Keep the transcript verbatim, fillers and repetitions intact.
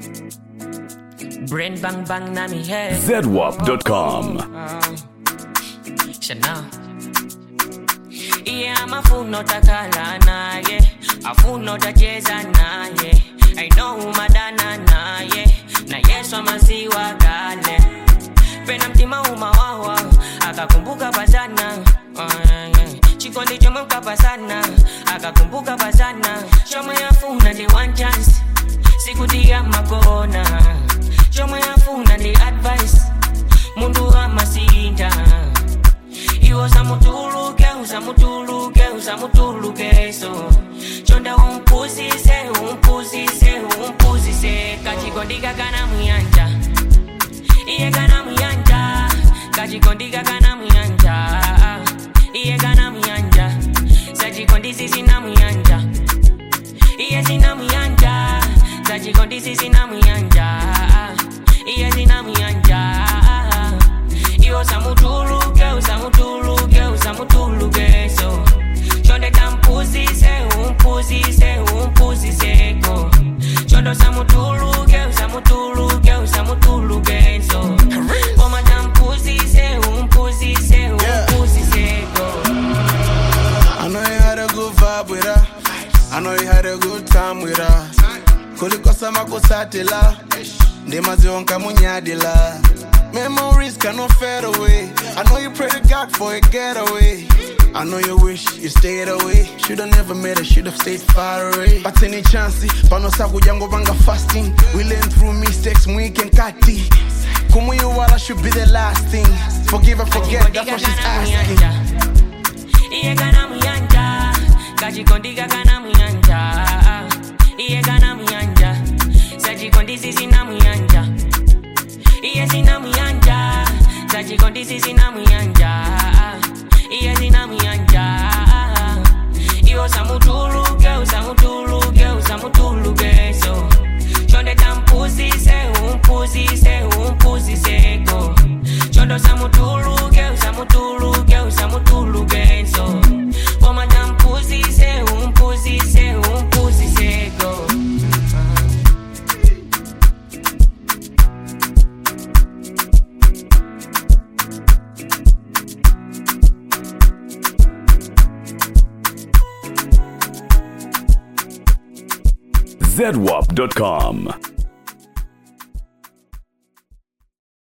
Brain bang bang na mi head. Z W A P dot com. Chanel. Yeah, I'm a fool not a kalana, yeah. A fool not a chezana, yeah. I know madana na, yeah. Na yeso maziwa gale. Pena mtima umawawa, akakumbuka pasana. Chikondi choma mkapasana, akakumbuka pasana. Shoma ya funa ni one chance, sikutia makona. Shoma ya funa ni advice, mundu ama sinda. Iwo samutuluke, usamutuluke, usamutuluke so. Chonda umpuzise, umpuzise, umpuzise. Kachikondika kana muyanja, iye kana muyanja. Kachikondika kana muyanja, iye kana muyanja. Sachikondisi sina muyanja, iye sina muyanja. Sachikondisi sina muyanja, iye sina muyanja. Iwo samutuluke, usamutuluke, usamutuluke so. Chonde tampuzise, umpuzise, umpuzise ko. Chondo samutuluke, usamutuluke, usamutuluke so. Oma tampuzise, umpuzise, umpuzise ko. I know you had a good vibe with her. I know you had a good time with her. Kulikosa makusatila, ndema zionka munyadila. Memories cannot fade away. I know you pray to God for a getaway. I know you wish you stayed away. Shoulda never met her, shoulda stayed far away. But any chance, panosa kujango banga fasting. We learn through mistakes, mwike nkati. Kumuyu wala should be the last thing. Forgive and forget, that's what she's asking. Iye kana muyanja, kachikondika kana muyanja. Iye kana muyanja, sachikondisi sina muyanja. Iye sina muyanja, sachikondisi sina muyanja. Iye sina muyanja. Iwo samutuluke, usamutuluke, usamutuluke so. Chonde tampuzise, umpuzise, umpuzise ko. Chondo samutuluke, usamutuluke, usamutuluke so. Oma tampuzise, umpuzise, umpuzise ko. Z W A P dot com.